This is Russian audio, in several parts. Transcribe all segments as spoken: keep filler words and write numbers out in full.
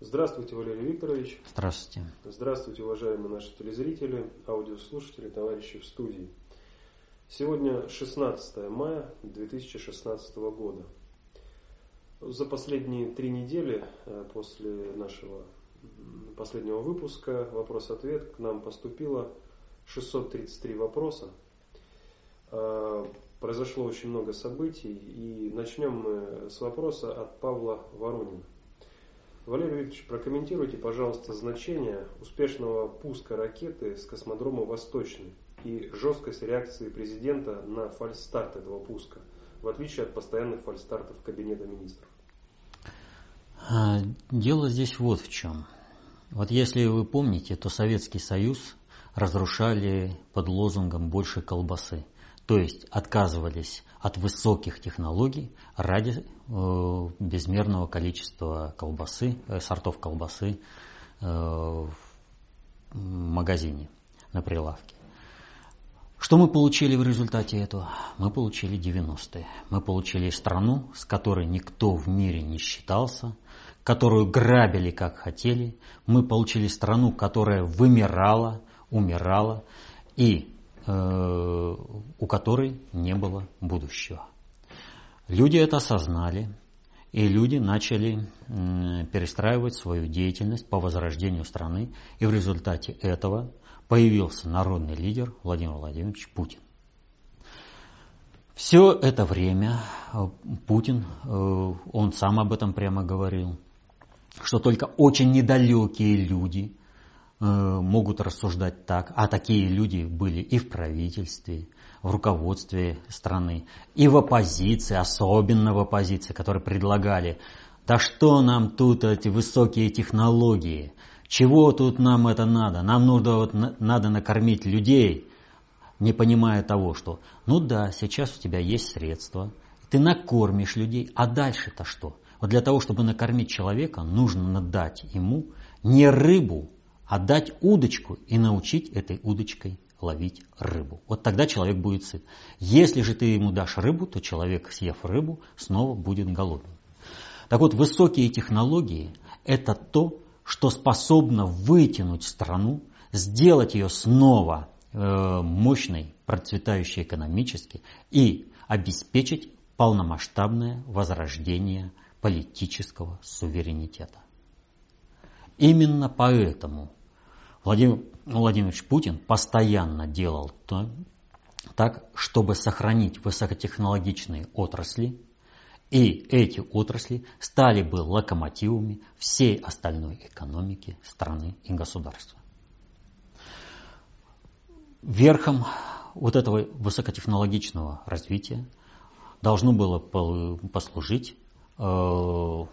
Здравствуйте, Валерий Викторович. Здравствуйте. Здравствуйте, уважаемые наши телезрители, аудиослушатели, товарищи в студии. Сегодня шестнадцатое мая две тысячи шестнадцатого года. За последние три недели после нашего последнего выпуска «Вопрос-ответ» к нам поступило шестьсот тридцать три вопроса. Произошло очень много событий, и начнем мы с вопроса от Павла Воронина. Валерий Викторович, прокомментируйте, пожалуйста, значение успешного пуска ракеты с космодрома «Восточный» и жесткость реакции президента на фальстарт этого пуска, в отличие от постоянных фальстартов Кабинета министров. Дело здесь вот в чем. Вот если вы помните, то Советский Союз разрушали под лозунгом «больше колбасы». То есть отказывались от высоких технологий ради э, безмерного количества колбасы, э, сортов колбасы э, в магазине, на прилавке. Что мы получили в результате этого? Мы получили девяностые. Мы получили страну, с которой никто в мире не считался, которую грабили как хотели. Мы получили страну, которая вымирала, умирала и у которой не было будущего. Люди это осознали, и люди начали перестраивать свою деятельность по возрождению страны, и в результате этого появился народный лидер Владимир Владимирович Путин. Все это время Путин, он сам об этом прямо говорил, что только очень недалекие люди могут рассуждать так, а такие люди были и в правительстве, в руководстве страны, и в оппозиции, особенно в оппозиции, которые предлагали: да что нам тут эти высокие технологии, чего тут нам это надо, нам нужно вот, надо накормить людей, не понимая того, что ну да, сейчас у тебя есть средства, ты накормишь людей, а дальше-то что? Вот для того, чтобы накормить человека, нужно дать ему не рыбу, а дать удочку и научить этой удочкой ловить рыбу. Вот тогда человек будет сыт. Если же ты ему дашь рыбу, то человек, съев рыбу, снова будет голодным. Так вот, высокие технологии – это то, что способно вытянуть страну, сделать ее снова э, мощной, процветающей экономически и обеспечить полномасштабное возрождение политического суверенитета. Именно поэтому Владимир Владимирович Путин постоянно делал то, так, чтобы сохранить высокотехнологичные отрасли, и эти отрасли стали бы локомотивами всей остальной экономики страны и государства. Верхом вот этого высокотехнологичного развития должно было послужить э,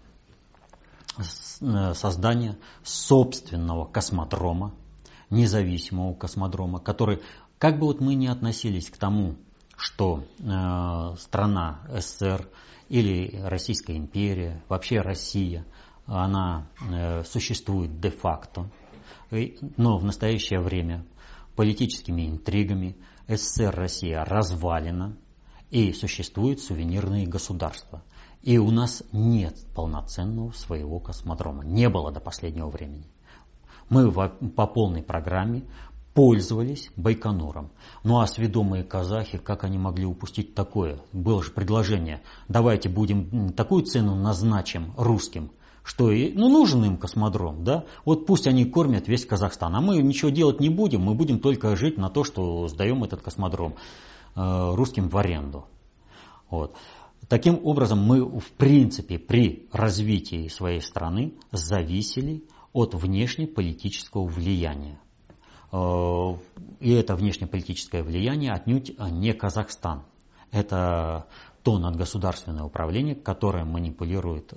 создание собственного космодрома, независимого космодрома, который, как бы вот мы ни относились к тому, что э, страна СССР или Российская империя, вообще Россия, она э, существует де-факто, но в настоящее время политическими интригами СССР Россия развалена и существуют сувенирные государства. И у нас нет полноценного своего космодрома. Не было до последнего времени. Мы по полной программе пользовались Байконуром. Ну а сведомые казахи, как они могли упустить такое? Было же предложение: давайте будем такую цену назначим русским, что и, ну, нужен им космодром, да? Вот пусть они кормят весь Казахстан, а мы ничего делать не будем, мы будем только жить на то, что сдаем этот космодром э, русским в аренду. Вот. Таким образом, мы в принципе при развитии своей страны зависели от внешнеполитического влияния. И это внешнеполитическое влияние отнюдь не Казахстан. Это то надгосударственное управление, которое манипулирует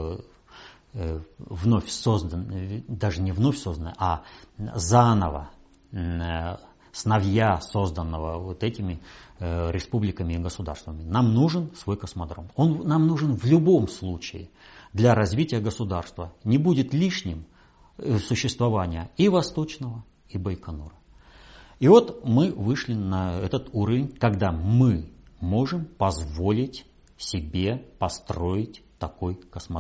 вновь созданное, даже не вновь созданное, а заново, сновья созданного вот этими э, республиками и государствами. Нам нужен свой космодром. Он нам нужен в любом случае для развития государства. Не будет лишним э, существования и Восточного, и Байконура. И вот мы вышли на этот уровень, когда мы можем позволить себе построить такой космодром.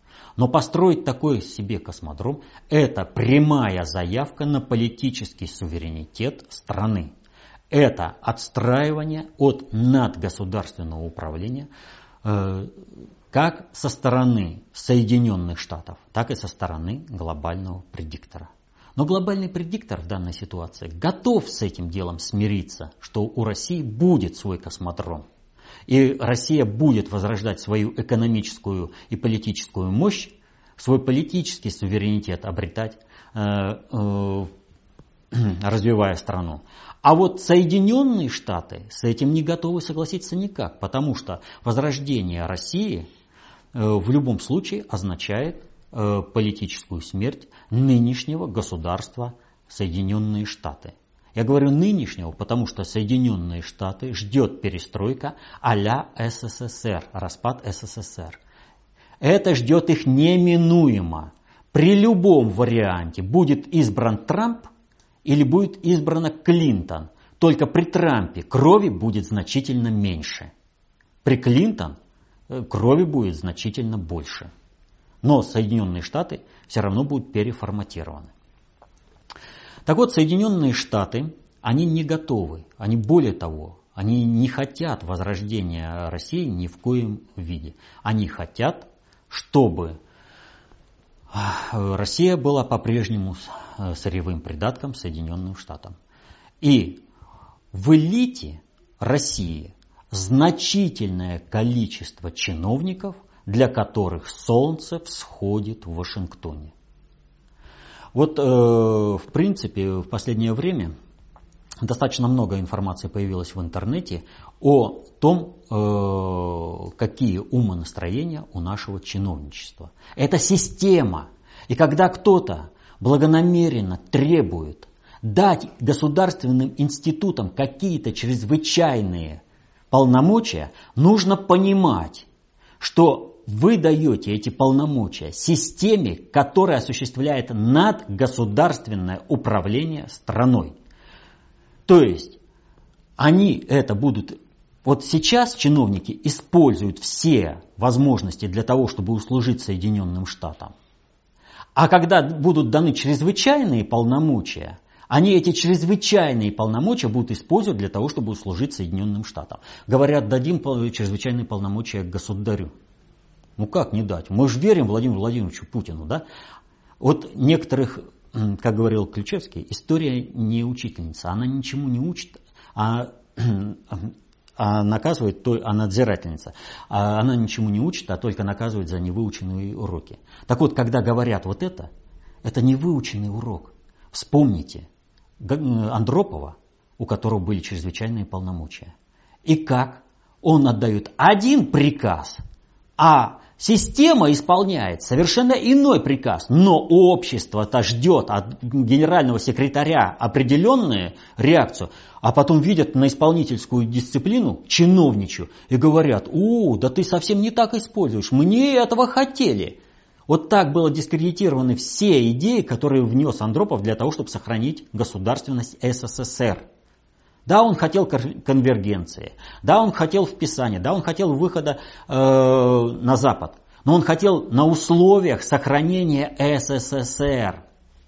Но построить такой себе космодром – это прямая заявка на политический суверенитет страны. Это отстраивание от надгосударственного управления э, как со стороны Соединенных Штатов, так и со стороны глобального предиктора. Но глобальный предиктор в данной ситуации готов с этим делом смириться, что у России будет свой космодром. И Россия будет возрождать свою экономическую и политическую мощь, свой политический суверенитет обретать, э, э, развивая страну. А вот Соединенные Штаты с этим не готовы согласиться никак, потому что возрождение России э, в любом случае означает э, политическую смерть нынешнего государства Соединенные Штаты. Я говорю нынешнего, потому что Соединенные Штаты ждет перестройка а-ля СССР, распад СССР. Это ждет их неминуемо. При любом варианте будет избран Трамп или будет избрана Клинтон. Только при Трампе крови будет значительно меньше. При Клинтон крови будет значительно больше. Но Соединенные Штаты все равно будут переформатированы. Так вот, Соединенные Штаты, они не готовы, они более того, они не хотят возрождения России ни в коем виде. Они хотят, чтобы Россия была по-прежнему сырьевым придатком Соединенным Штатам. И в элите России значительное количество чиновников, для которых солнце всходит в Вашингтоне. Вот, э, в принципе, в последнее время достаточно много информации появилось в интернете о том, э, какие умонастроения у нашего чиновничества. Это система. И когда кто-то благонамеренно требует дать государственным институтам какие-то чрезвычайные полномочия, нужно понимать, что вы даете эти полномочия системе, которая осуществляет надгосударственное управление страной. То есть они это будут... Вот сейчас чиновники используют все возможности для того, чтобы услужить Соединенным Штатам. А когда будут даны чрезвычайные полномочия, они эти чрезвычайные полномочия будут использовать для того, чтобы услужить Соединенным Штатам. Говорят, дадим чрезвычайные полномочия государю. Ну как не дать? Мы же верим Владимиру Владимировичу Путину, да? Вот некоторых, как говорил Ключевский, история не учительница. Она ничему не учит, а, а наказывает, то, а надзирательница. А она ничему не учит, а только наказывает за невыученные уроки. Так вот, когда говорят вот это, это невыученный урок. Вспомните Андропова, у которого были чрезвычайные полномочия. И как? Он отдает один приказ, а система исполняет совершенно иной приказ, но общество-то ждет от генерального секретаря определенную реакцию, а потом видят на исполнительскую дисциплину, чиновничью, и говорят: «О, да ты совсем не так используешь, мы этого хотели». Вот так было дискредитированы все идеи, которые внес Андропов для того, чтобы сохранить государственность СССР. Да, он хотел конвергенции, да, он хотел вписания, да, он хотел выхода э, на Запад, но он хотел на условиях сохранения СССР.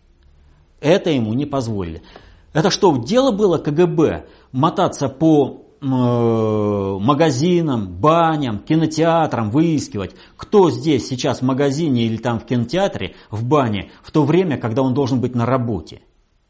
Это ему не позволили. Это что, дело было КГБ мотаться по э, магазинам, баням, кинотеатрам, выискивать, кто здесь сейчас в магазине или там в кинотеатре, в бане, в то время, когда он должен быть на работе?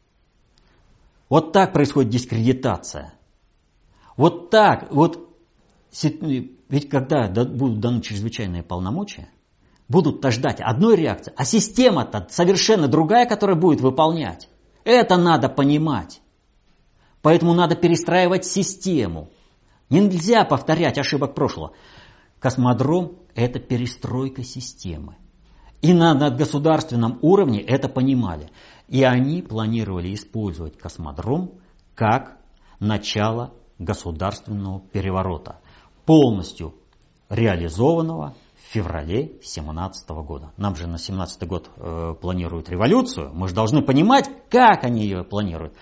Вот так происходит дискредитация. Вот так, вот, ведь когда будут даны чрезвычайные полномочия, будут-то ждать одной реакции, а система-то совершенно другая, которая будет выполнять. Это надо понимать. Поэтому надо перестраивать систему. Нельзя повторять ошибок прошлого. Космодром – это перестройка системы. И на надгосударственном уровне это понимали. И они планировали использовать космодром как начало государственного переворота, полностью реализованного в феврале две тысячи семнадцатого года. Нам же на две тысячи семнадцатый год э, планируют революцию, мы же должны понимать, как они ее планируют.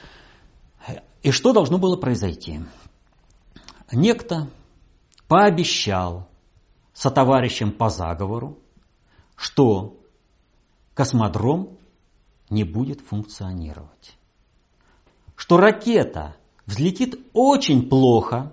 И что должно было произойти? Некто пообещал сотоварищам по заговору что космодром не будет функционировать. Что ракета взлетит очень плохо,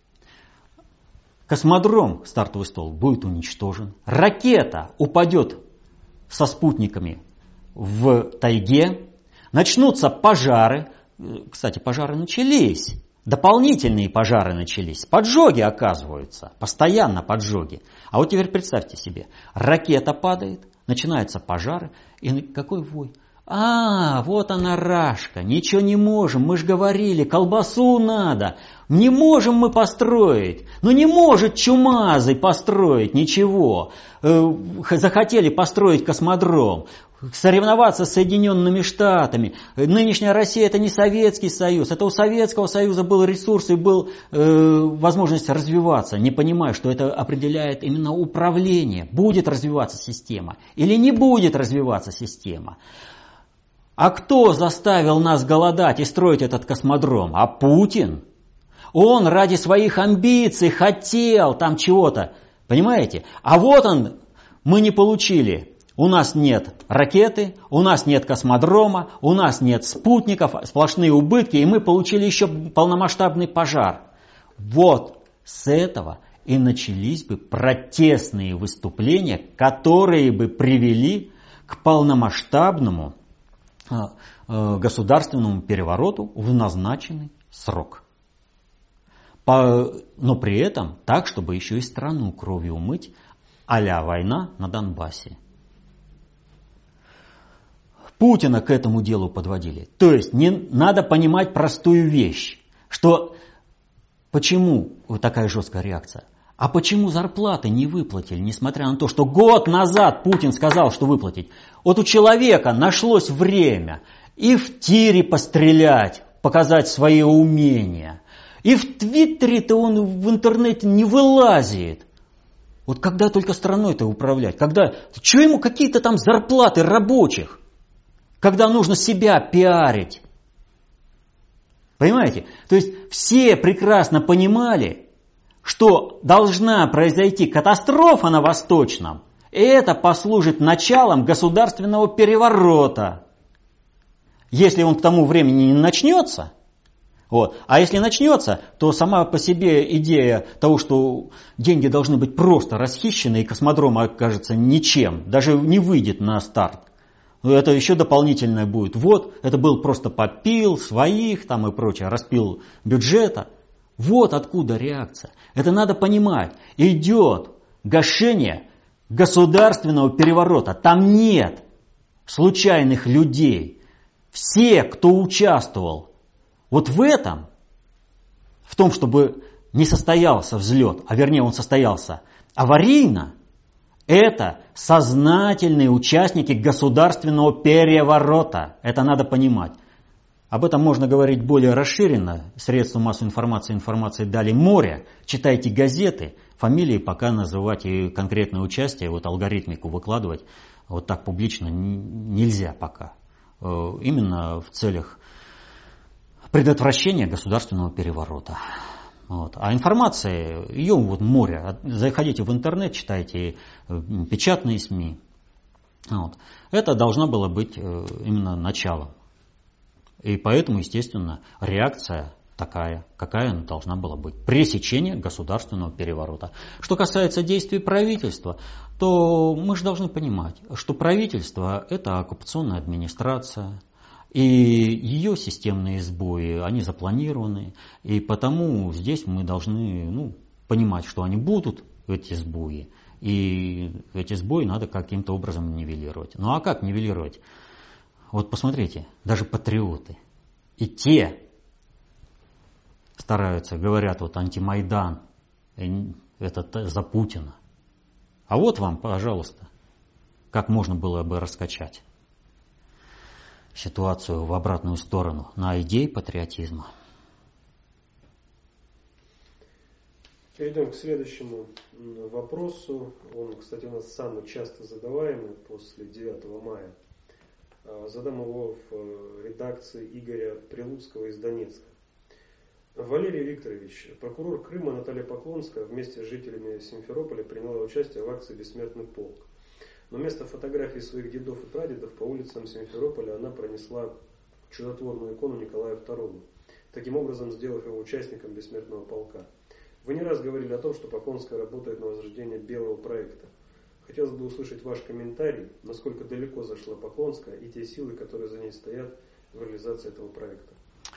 космодром, стартовый столб, будет уничтожен, ракета упадет со спутниками в тайге, начнутся пожары. Кстати, пожары начались, дополнительные пожары начались, поджоги оказываются, постоянно поджоги. А вот теперь представьте себе, ракета падает, начинаются пожары, и какой вой? А, вот она рашка, ничего не можем, мы же говорили, колбасу надо, не можем мы построить, ну не может чумазый построить ничего, захотели построить космодром, соревноваться с Соединенными Штатами. Нынешняя Россия — это не Советский Союз, это у Советского Союза был ресурс и был э, возможность развиваться, не понимая, что это определяет именно управление, будет развиваться система или не будет развиваться система. А кто заставил нас голодать и строить этот космодром? А Путин. Он ради своих амбиций хотел там чего-то, понимаете? А вот он, мы не получили. У нас нет ракеты, у нас нет космодрома, у нас нет спутников, сплошные убытки, и мы получили еще полномасштабный пожар. Вот с этого и начались бы протестные выступления, которые бы привели к полномасштабному государственному перевороту в назначенный срок. По, но при этом так, чтобы еще и страну кровью умыть, а-ля война на Донбассе. Путина к этому делу подводили. То есть не надо понимать простую вещь, что почему вот такая жесткая реакция? А почему зарплаты не выплатили, несмотря на то, что год назад Путин сказал, что выплатить? Вот у человека нашлось время и в тире пострелять, показать свои умения. И в Твиттере-то он в интернете не вылазит. Вот когда только страной-то управлять? Когда, что ему какие-то там зарплаты рабочих? Когда нужно себя пиарить. Понимаете? То есть все прекрасно понимали, что должна произойти катастрофа на Восточном, и это послужит началом государственного переворота. Если он к тому времени не начнется, вот, а если начнется, то сама по себе идея того, что деньги должны быть просто расхищены, и космодром окажется ничем, даже не выйдет на старт, это еще дополнительное будет. Вот, это был просто подпил своих там и прочее, распил бюджета. Вот откуда реакция. Это надо понимать. Идет гашение государственного переворота. Там нет случайных людей. Все, кто участвовал вот в этом, в том, чтобы не состоялся взлет, а вернее он состоялся аварийно, это сознательные участники государственного переворота. Это надо понимать. Об этом можно говорить более расширенно. Средства массовой информации, информации дали море. Читайте газеты, фамилии пока называть и конкретное участие, вот алгоритмику выкладывать вот так публично нельзя пока. Именно в целях предотвращения государственного переворота. Вот. А информация, ее вот море. Заходите в интернет, читайте печатные СМИ. Вот. Это должно было быть именно началом. И поэтому, естественно, реакция такая, какая она должна была быть. Пресечение государственного переворота. Что касается действий правительства, то мы же должны понимать, что правительство – это оккупационная администрация. И ее системные сбои, они запланированы. И потому здесь мы должны ну, понимать, что они будут, эти сбои. И эти сбои надо каким-то образом нивелировать. Ну а как нивелировать? Вот посмотрите, даже патриоты. И те стараются, говорят, вот антимайдан, это за Путина. А вот вам, пожалуйста, как можно было бы раскачать ситуацию в обратную сторону на идее патриотизма. Перейдем к следующему вопросу. Он, кстати, у нас самый часто задаваемый после девятого мая. Задам его в редакции Игоря Прилуцкого из Донецка. Валерий Викторович, прокурор Крыма Наталья Поклонская вместе с жителями Симферополя приняла участие в акции «Бессмертный полк». Но вместо фотографий своих дедов и прадедов по улицам Симферополя она пронесла чудотворную икону Николая второго, таким образом сделав его участником бессмертного полка. Вы не раз говорили о том, что Поклонская работает на возрождение белого проекта. Хотелось бы услышать ваш комментарий, насколько далеко зашла Поклонская и те силы, которые за ней стоят в реализации этого проекта.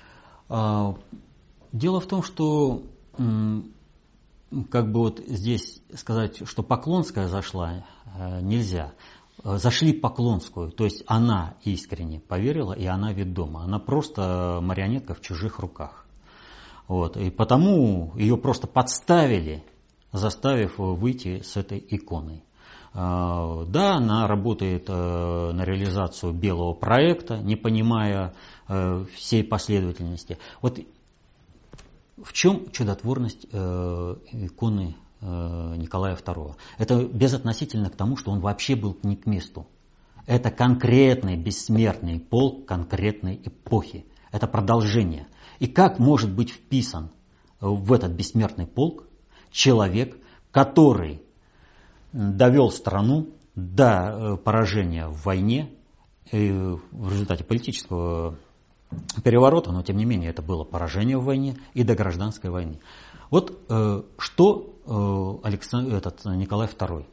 Дело в том, что как бы вот здесь сказать, что Поклонская зашла, нельзя. Зашли Поклонскую, то есть она искренне поверила, и она ведома. Она просто марионетка в чужих руках. Вот. И потому ее просто подставили, заставив выйти с этой иконой. Да, она работает на реализацию белого проекта, не понимая всей последовательности. Вот в чем чудотворность иконы Николая второго? Это безотносительно к тому, что он вообще был не к месту. Это конкретный бессмертный полк конкретной эпохи. Это продолжение. И как может быть вписан в этот бессмертный полк человек, который довел страну до поражения в войне, в результате политического переворота, но тем не менее это было поражение в войне, и до гражданской войны. Вот э, что э, Александр, этот, Николай второй,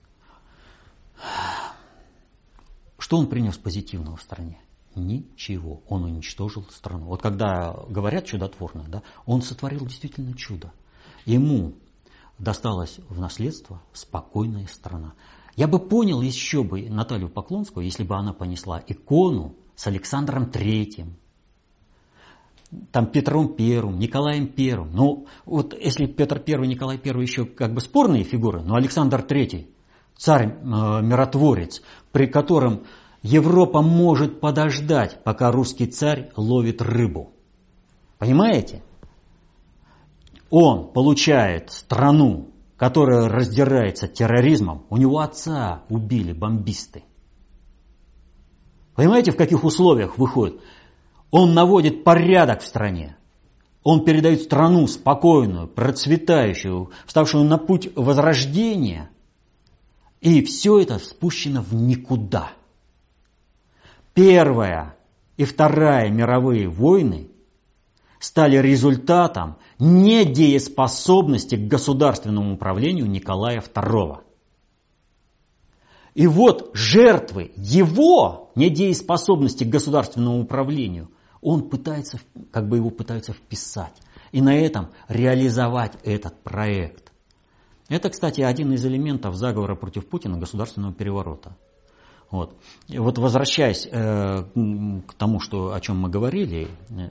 что он принес позитивного в стране? Ничего. Он уничтожил страну. Вот когда говорят чудотворно, да, он сотворил действительно чудо. Ему досталась в наследство спокойная страна. Я бы понял еще бы Наталью Поклонскую, если бы она понесла икону с Александром Третьим, там Петром Первым, Николаем Первым. Ну, вот если Петр Первый, Николай Первый еще как бы спорные фигуры, но Александр Третий, царь-миротворец, при котором Европа может подождать, пока русский царь ловит рыбу. Понимаете? Он получает страну, которая раздирается терроризмом. У него отца убили бомбисты. Понимаете, в каких условиях выходит? Он наводит порядок в стране. Он передает страну спокойную, процветающую, вставшую на путь возрождения. И все это спущено в никуда. Первая и Вторая мировые войны стали результатом недееспособности к государственному управлению Николая второго. И вот жертвы его недееспособности к государственному управлению он пытается, как бы его пытаются вписать. И на этом реализовать этот проект. Это, кстати, один из элементов заговора против Путина, государственного переворота. Вот, и вот возвращаясь э, к тому, что, о чем мы говорили, э,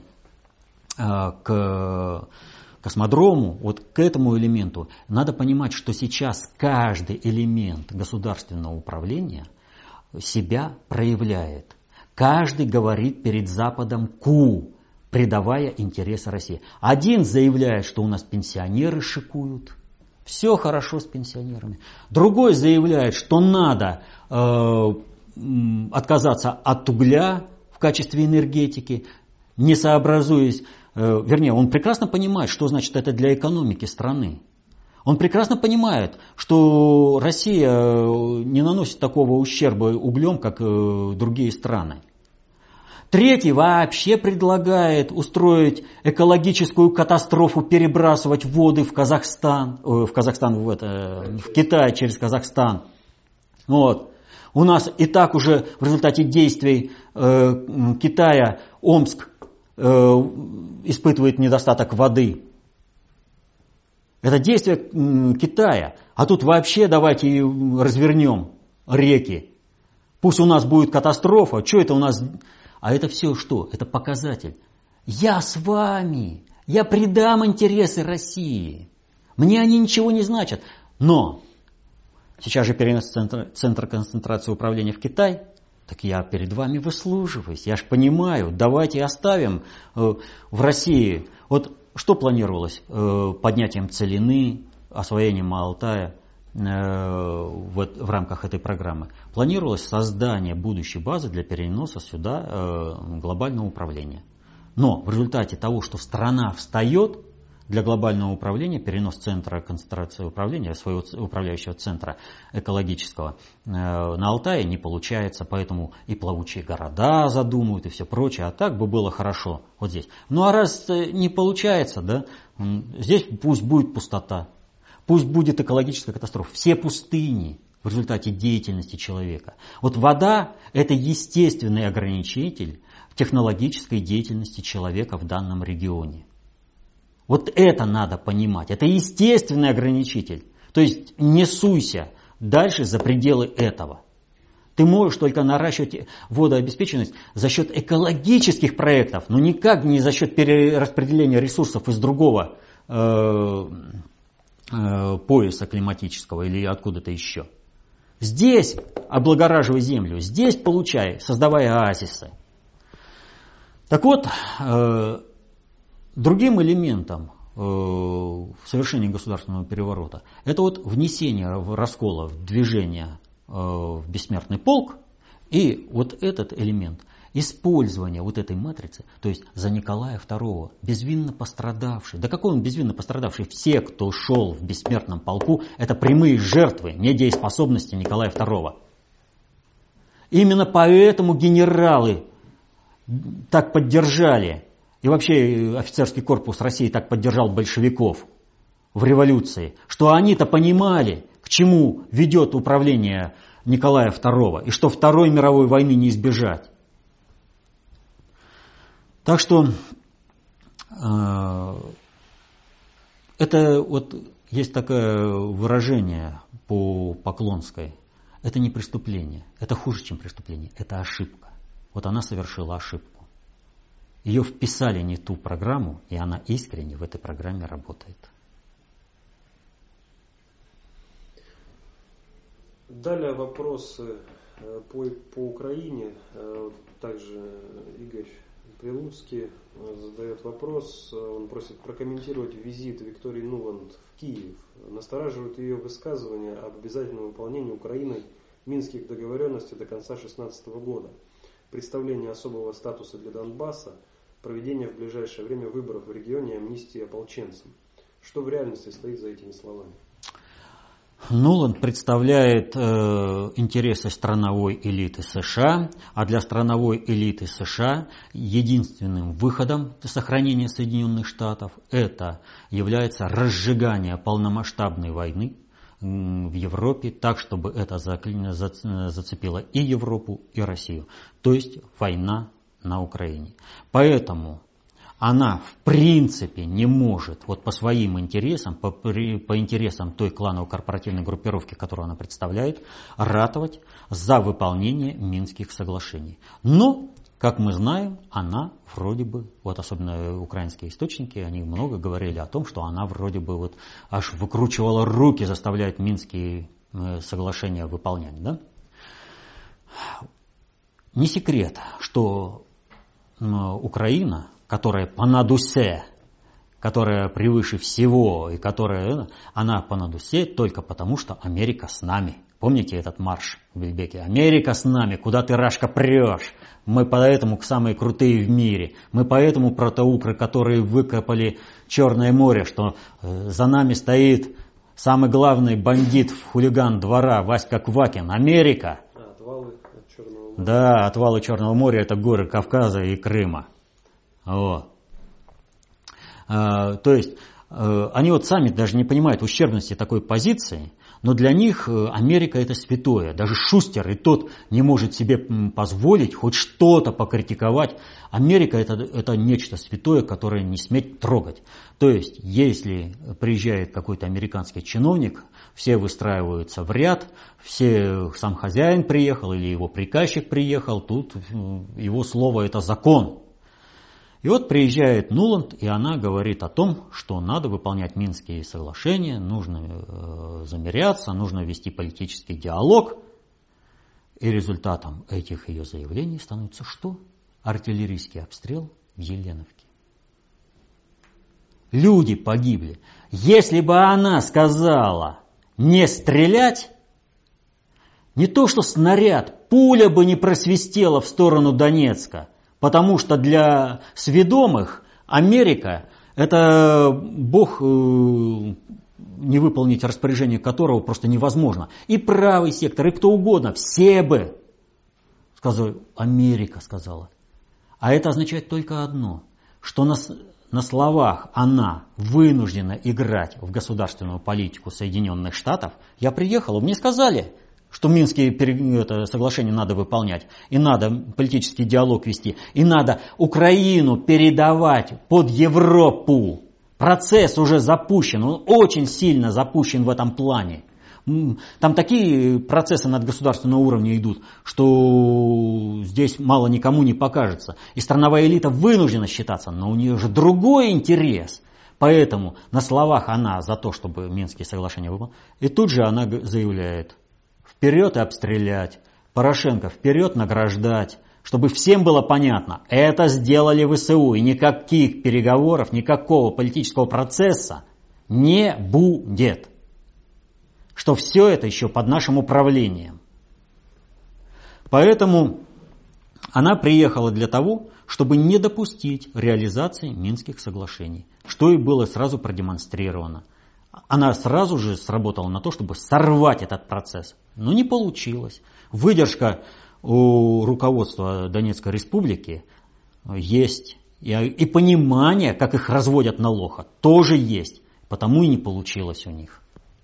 к космодрому, вот к этому элементу, надо понимать, что сейчас каждый элемент государственного управления себя проявляет. Каждый говорит перед Западом «ку», предавая интересы России. Один заявляет, что у нас пенсионеры шикуют, все хорошо с пенсионерами. Другой заявляет, что надо э, отказаться от угля в качестве энергетики, не сообразуясь, э, вернее, он прекрасно понимает, что значит это для экономики страны. Он прекрасно понимает, что Россия не наносит такого ущерба углем, как э, другие страны. Третий вообще предлагает устроить экологическую катастрофу, перебрасывать воды в Казахстан, э, в Казахстан, в, это, в Китай через Казахстан. Вот. У нас и так уже в результате действий э, Китая Омск э, испытывает недостаток воды. Это действие э, Китая. А тут вообще давайте развернем реки. Пусть у нас будет катастрофа. Что это у нас? А это все что? Это показатель. Я с вами. Я предам интересы России. Мне они ничего не значат. Но сейчас же перенос центра, центра концентрации управления в Китай. Так я перед вами выслуживаюсь. Я же понимаю. Давайте оставим э, в России. Вот что планировалось? Э, поднятием Целины, освоением Алтая. Вот в рамках этой программы планировалось создание будущей базы для переноса сюда глобального управления. Но в результате того, что страна встает для глобального управления, перенос центра концентрации управления, своего управляющего центра экологического на Алтае не получается, поэтому и плавучие города задумывают и все прочее, а так бы было хорошо вот здесь. Ну а раз не получается, да, здесь пусть будет пустота, пусть будет экологическая катастрофа, все пустыни в результате деятельности человека. Вот вода – это естественный ограничитель технологической деятельности человека в данном регионе. Вот это надо понимать. Это естественный ограничитель. То есть не суйся дальше за пределы этого. Ты можешь только наращивать водообеспеченность за счет экологических проектов, но никак не за счет перераспределения ресурсов из другого э, э, пояса климатического или откуда-то еще. Здесь облагораживай землю, здесь получай, создавая оазисы. Так вот, э, другим элементом э, в совершении государственного переворота это вот внесение раскола в движение э, в бессмертный полк и вот этот элемент использования вот этой матрицы, то есть за Николая второго, безвинно пострадавший. Да какой он безвинно пострадавший? Все, кто шел в бессмертном полку, это прямые жертвы недееспособности Николая второго. Именно поэтому генералы так поддержали, и вообще офицерский корпус России так поддержал большевиков в революции, что они-то понимали, к чему ведет управление Николая второго, и что Второй мировой войны не избежать. Так что э, это вот есть такое выражение по Поклонской. Это не преступление, это хуже, чем преступление, это ошибка. Вот она совершила ошибку. Ее вписали не ту программу, и она искренне в этой программе работает. Далее вопросы по, по Украине. Также Игорь Прилуцкий задает вопрос. Он просит прокомментировать визит Виктории Нуланд в Киев. Настораживают ее высказывания об обязательном выполнении Украиной Минских договоренностей до конца две тысячи шестнадцатого года. Представление особого статуса для Донбасса, проведение в ближайшее время выборов в регионе и амнистии ополченцам. Что в реальности стоит за этими словами? Нуланд представляет э, интересы страновой элиты США, а для страновой элиты США единственным выходом для сохранения Соединенных Штатов это является разжигание полномасштабной войны в Европе так, чтобы это зацепило и Европу, и Россию. То есть война на Украине. Поэтому она в принципе не может вот по своим интересам, по, по интересам той кланово-корпоративной группировки, которую она представляет, ратовать за выполнение Минских соглашений. Но, как мы знаем, она вроде бы, вот особенно украинские источники, они много говорили о том, что она вроде бы вот аж выкручивала руки, заставляет Минские соглашения выполнять. Да? Не секрет, что Украина, которая по надусе, которая превыше всего, и которая, она по надусе только потому, что Америка с нами. Помните этот марш в Бельбеке? Америка с нами, куда ты, Рашка, прешь? Мы поэтому самые крутые в мире. Мы поэтому протоукры, которые выкопали Черное море, что за нами стоит самый главный бандит, хулиган двора Васька Квакин. Америка. А, отвалы Черного моря. Да, отвалы Черного моря — это горы Кавказа и Крыма. Вот. А, то есть а, они вот сами даже не понимают ущербности такой позиции, но для них Америка — это святое. Даже Шустер и тот не может себе позволить хоть что-то покритиковать. Америка это, это нечто святое, которое не сметь трогать. То есть если приезжает какой-то американский чиновник, все выстраиваются в ряд, все, сам хозяин приехал или его приказчик приехал, тут его слово — это закон. И вот приезжает Нуланд, и она говорит о том, что надо выполнять Минские соглашения, нужно э, замиряться, нужно вести политический диалог. И результатом этих ее заявлений становится что? Артиллерийский обстрел в Еленовке. Люди погибли. Если бы она сказала не стрелять, не то что снаряд, пуля бы не просвистела в сторону Донецка. Потому что для сведомых Америка Это Бог, не выполнить распоряжение которого просто невозможно. И правый сектор, и кто угодно, все бы сказали, Америка сказала. А это означает только одно, что на, на словах она вынуждена играть в государственную политику Соединенных Штатов. Я приехал, мне сказали, что Минские это, соглашения надо выполнять, и надо политический диалог вести, и надо Украину передавать под Европу. Процесс уже запущен, он очень сильно запущен в этом плане. Там такие процессы над государственного уровня идут, что здесь мало никому не покажется. И страновая элита вынуждена считаться, но у нее же другой интерес. Поэтому на словах она за то, чтобы Минские соглашения выполнять, и тут же она заявляет, вперед и обстрелять, Порошенко вперед награждать, чтобы всем было понятно, это сделали ВСУ, и никаких переговоров, никакого политического процесса не будет. Что все это еще под нашим управлением. Поэтому она приехала для того, чтобы не допустить реализации Минских соглашений, что и было сразу продемонстрировано. Она сразу же сработала на то, чтобы сорвать этот процесс. Но не получилось. Выдержка у руководства Донецкой республики есть. И понимание, как их разводят на лоха, тоже есть. Потому и не получилось у них.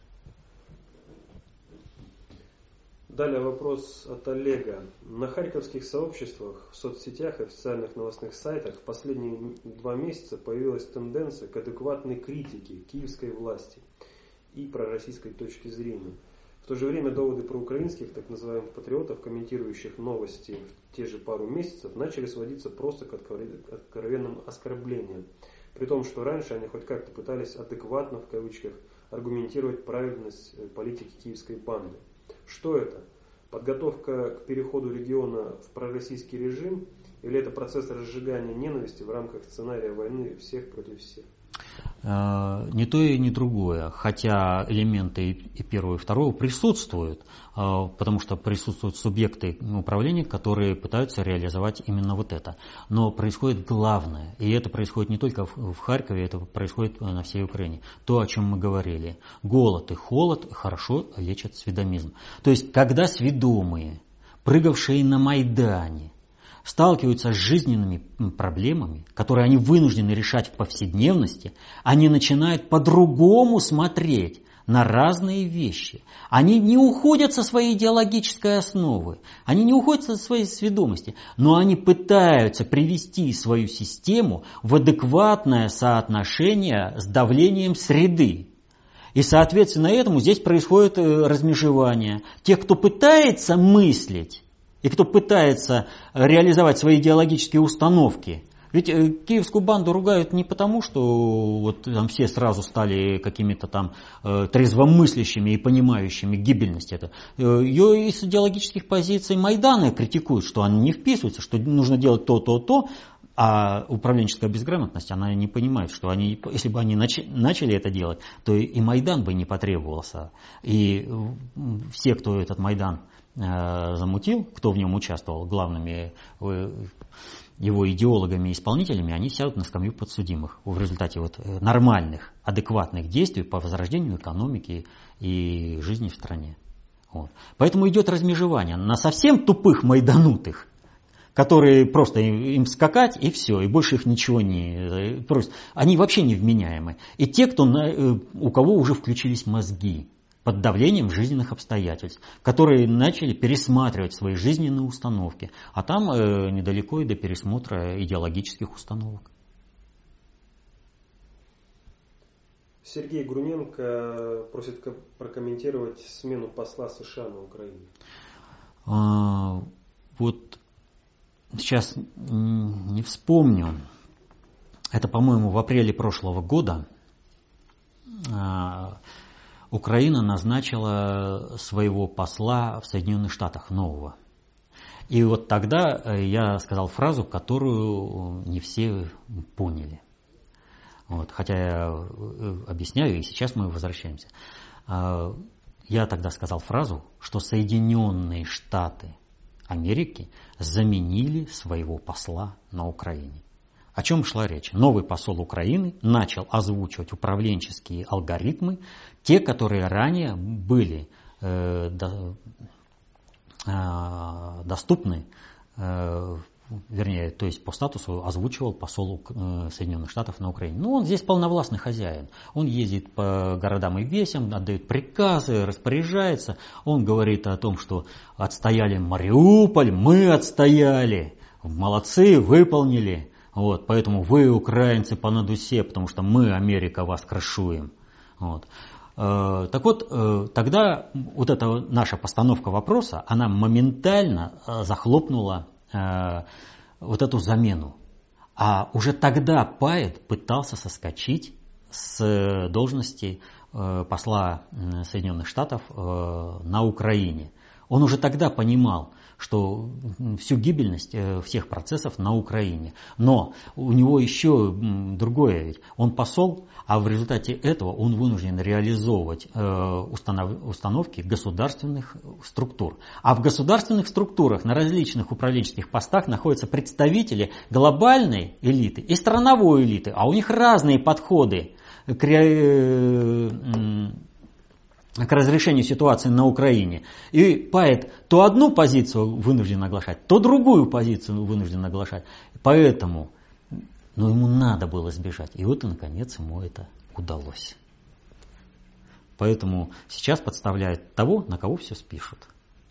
Далее вопрос от Олега. На харьковских сообществах, в соцсетях и официальных новостных сайтах в последние два месяца появилась тенденция к адекватной критике киевской власти и пророссийской точки зрения. В то же время доводы проукраинских так называемых патриотов, комментирующих новости в те же пару месяцев, начали сводиться просто к откровенным оскорблениям. При том, что раньше они хоть как-то пытались адекватно, в кавычках, аргументировать правильность политики киевской банды. Что это? Подготовка к переходу региона в пророссийский режим или это процесс разжигания ненависти в рамках сценария войны всех против всех? Ни то и ни другое, хотя элементы и первого, и второго присутствуют, потому что присутствуют субъекты управления, которые пытаются реализовать именно вот это. Но происходит главное, и это происходит не только в Харькове, это происходит на всей Украине. То, о чем мы говорили. Голод и холод хорошо лечат сведомизм. То есть, когда сведомые, прыгавшие на Майдане, сталкиваются с жизненными проблемами, которые они вынуждены решать в повседневности, они начинают по-другому смотреть на разные вещи. Они не уходят со своей идеологической основы, они не уходят со своей сведомости, но они пытаются привести свою систему в адекватное соотношение с давлением среды. И, соответственно, этому здесь происходит размежевание. Тех, кто пытается мыслить, и кто пытается реализовать свои идеологические установки. Ведь э, киевскую банду ругают не потому, что вот, там все сразу стали какими-то там э, трезвомыслящими и понимающими гибельность это. Э, ее из идеологических позиций Майдана критикуют, что она не вписывается, что нужно делать то, то, то. А управленческая безграмотность, она не понимает, что они, если бы они нач, начали это делать, то и Майдан бы не потребовался. И все, кто этот Майдан замутил, кто в нем участвовал, главными его идеологами и исполнителями, они сядут на скамью подсудимых в результате вот нормальных, адекватных действий по возрождению экономики и жизни в стране. Вот. Поэтому идет размежевание на совсем тупых майданутых, которые просто им скакать и все, и больше их ничего не... Просто, они вообще невменяемы. И те, кто, у кого уже включились мозги под давлением жизненных обстоятельств, которые начали пересматривать свои жизненные установки. А там э, недалеко и до пересмотра идеологических установок. Сергей Груненко просит прокомментировать смену посла США на Украине. А, вот сейчас не вспомню. Это, по-моему, в апреле прошлого года а, Украина назначила своего посла в Соединенных Штатах нового. И вот тогда я сказал фразу, которую не все поняли. Вот, хотя я объясняю, и сейчас мы возвращаемся. Я тогда сказал фразу, что Соединенные Штаты Америки заменили своего посла на Украине. О чем шла речь? Новый посол Украины начал озвучивать управленческие алгоритмы, те, которые ранее были э, до, э, доступны, э, вернее, то есть по статусу озвучивал посол э, Соединенных Штатов на Украине. Ну, он здесь полновластный хозяин. Он ездит по городам и весям, отдает приказы, распоряжается. Он говорит о том, что отстояли Мариуполь, мы отстояли. Молодцы, выполнили. Вот, поэтому вы, украинцы, по надусе, потому что мы, Америка, вас крышуем. Вот. Э, так вот, э, тогда вот эта наша постановка вопроса, она моментально э, захлопнула э, вот эту замену. А уже тогда Пайет пытался соскочить с должности э, посла Соединенных Штатов э, на Украине. Он уже тогда понимал, что всю гибельность всех процессов на Украине. Но у него еще другое ведь. Он посол, а в результате этого он вынужден реализовывать установки государственных структур. А в государственных структурах на различных управленческих постах находятся представители глобальной элиты и страновой элиты. А у них разные подходы к к разрешению ситуации на Украине. И Пайет то одну позицию вынужден оглашать, то другую позицию вынужден оглашать. Поэтому ну, ему надо было сбежать. И вот, и, наконец, ему это удалось. Поэтому сейчас подставляют того, на кого все спишут.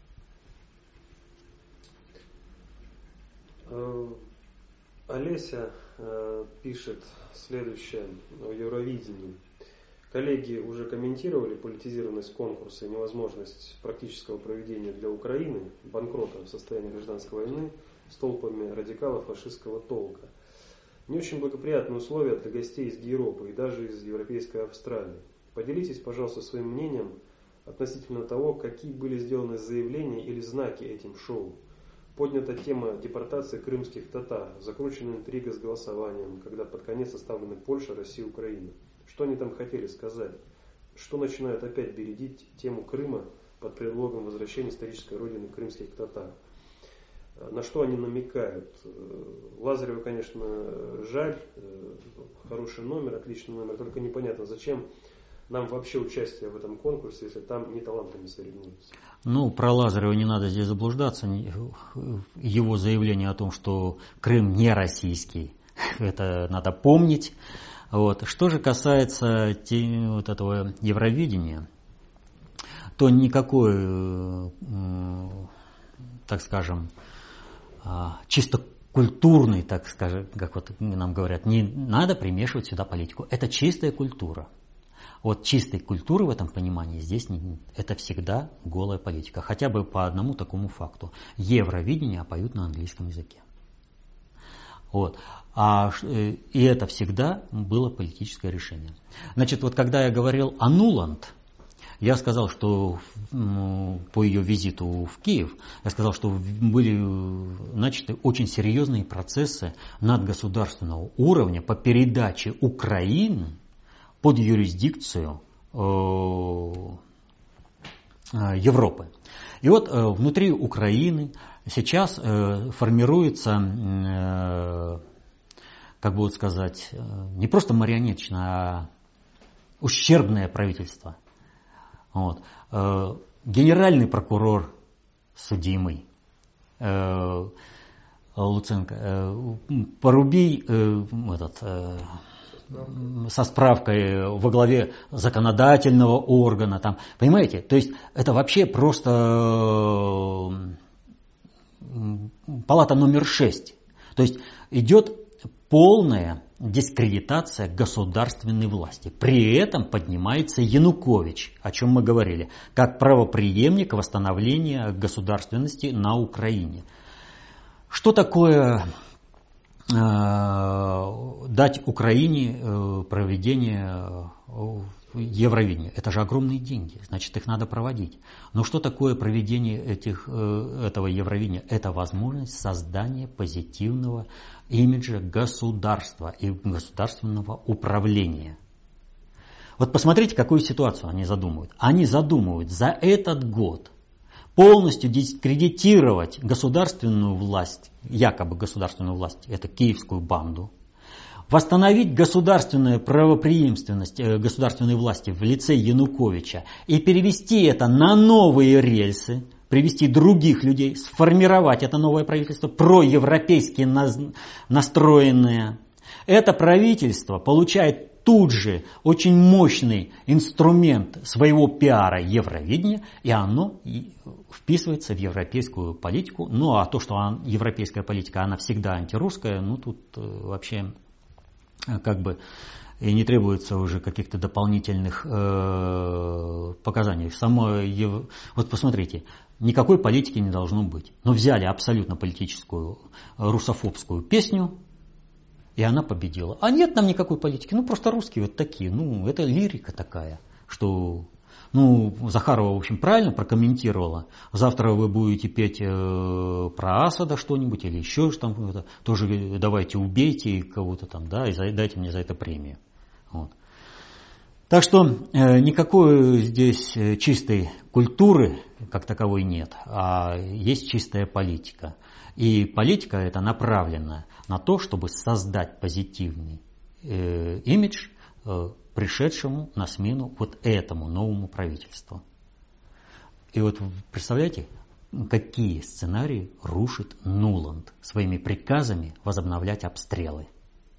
Олеся пишет следующее о Евровидении. Коллеги уже комментировали политизированность конкурса и невозможность практического проведения для Украины, банкрота в состоянии гражданской войны с толпами радикалов фашистского толка. Не очень благоприятные условия для гостей из Европы и даже из европейской Австралии. Поделитесь, пожалуйста, своим мнением относительно того, какие были сделаны заявления или знаки этим шоу. Поднята тема депортации крымских татар, закручена интрига с голосованием, когда под конец оставлены Польша, Россия, Украина. Что они там хотели сказать? Что начинают опять бередить тему Крыма под предлогом возвращения исторической родины крымских татар? На что они намекают? Лазарева, конечно, жаль, хороший номер, отличный номер, только непонятно, зачем нам вообще участие в этом конкурсе, если там не талантами соревнуются. Ну, про Лазарева не надо здесь заблуждаться. Его заявление о том, что Крым не российский, это надо помнить. Вот. Что же касается те, вот этого Евровидения, то никакой, так скажем, чисто культурный, так скажем, как вот нам говорят, не надо примешивать сюда политику. Это чистая культура. Вот чистой культуры в этом понимании здесь не, это всегда голая политика. Хотя бы по одному такому факту. Евровидение поют на английском языке. Вот. А, и это всегда было политическое решение. Значит, вот когда я говорил о Нуланд, я сказал, что ну, по ее визиту в Киев, я сказал, что были начаты очень серьезные процессы надгосударственного уровня по передаче Украины под юрисдикцию э, Европы. И вот э, внутри Украины сейчас э, формируется, э, как бы вот сказать, э, не просто марионеточное, а ущербное правительство. Вот. Э, генеральный прокурор судимый э, Луценко, э, Порубий, э, этот, э, со справкой во главе законодательного органа. Там, понимаете? То есть это вообще просто палата номер шесть. То есть идет полная дискредитация государственной власти. При этом поднимается Янукович, о чем мы говорили, как правопреемник восстановления государственности на Украине. Что такое дать Украине проведение Евровидения? Это же огромные деньги, значит, их надо проводить. Но что такое проведение этих, этого Евровидения? Это возможность создания позитивного имиджа государства и государственного управления. Вот посмотрите, какую ситуацию они задумывают. Они задумывают за этот год полностью дискредитировать государственную власть, якобы государственную власть, это киевскую банду, восстановить государственную правопреемственность государственной власти в лице Януковича и перевести это на новые рельсы, привести других людей, сформировать это новое правительство, проевропейски настроенное. Это правительство получает тут же очень мощный инструмент своего пиара Евровидения, и оно вписывается в европейскую политику. Ну а то, что европейская политика, она всегда антирусская, ну тут вообще как бы и не требуется уже каких-то дополнительных э, показаний. Само, ев... Вот посмотрите, никакой политики не должно быть. Но взяли абсолютно политическую русофобскую песню, и она победила. А нет нам никакой политики. Ну просто русские вот такие. Ну это лирика такая, что... Ну, Захарова, в общем, правильно прокомментировала. Завтра вы будете петь э, про Асада что-нибудь или еще что-то. Тоже давайте убейте кого-то там, да, и дайте мне за это премию. Вот. Так что э, никакой здесь чистой культуры как таковой нет, а есть чистая политика. И политика эта направлена на то, чтобы создать позитивный э, имидж э, пришедшему на смену вот этому новому правительству. И вот представляете, какие сценарии рушит Нуланд своими приказами возобновлять обстрелы.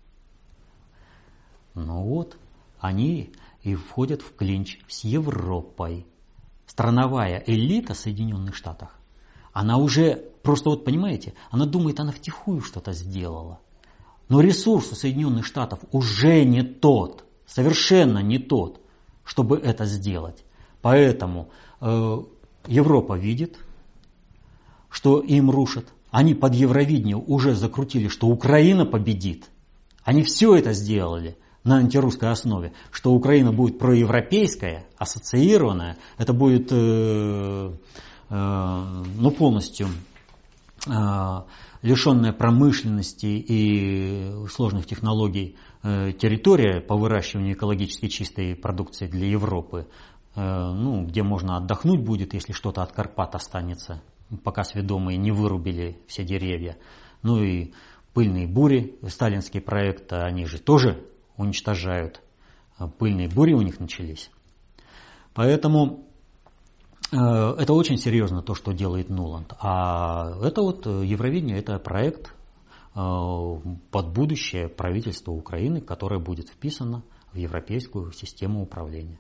Ну вот, они и входят в клинч с Европой. Страновая элита Соединенных Штатов, она уже, просто вот понимаете, она думает, она втихую что-то сделала. Но ресурс у Соединенных Штатов уже не тот, совершенно не тот, чтобы это сделать. Поэтому э, Европа видит, что им рушат. Они под Евровидение уже закрутили, что Украина победит. Они все это сделали на антирусской основе, что Украина будет проевропейская, ассоциированная, это будет э, э, ну, полностью э, лишенная промышленности и сложных технологий э, территория по выращиванию экологически чистой продукции для Европы, э, ну, где можно отдохнуть будет, если что-то от Карпат останется, пока сведомые не вырубили все деревья. Ну и пыльные бури, сталинский проект, они же тоже уничтожают. Пыльные бури у них начались. Поэтому э, это очень серьезно то, что делает Нуланд. А это вот Евровидение, это проект э, под будущее правительства Украины, которое будет вписано в европейскую систему управления.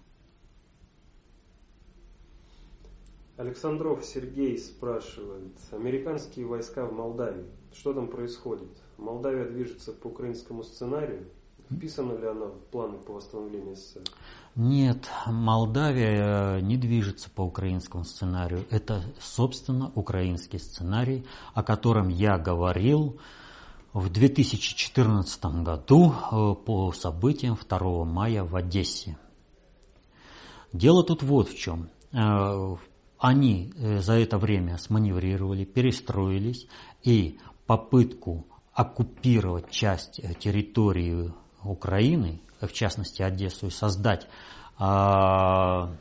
Александров Сергей спрашивает, американские войска в Молдавии, что там происходит? Молдавия движется по украинскому сценарию? Вписана ли она в планы по восстановлению СССР? Нет, Молдавия не движется по украинскому сценарию. Это, собственно, украинский сценарий, о котором я говорил в две тысячи четырнадцатом году по событиям второго мая в Одессе. Дело тут вот в чем. Они за это время сманеврировали, перестроились, и попытку оккупировать часть территории Украины, в частности Одессу, и создать а,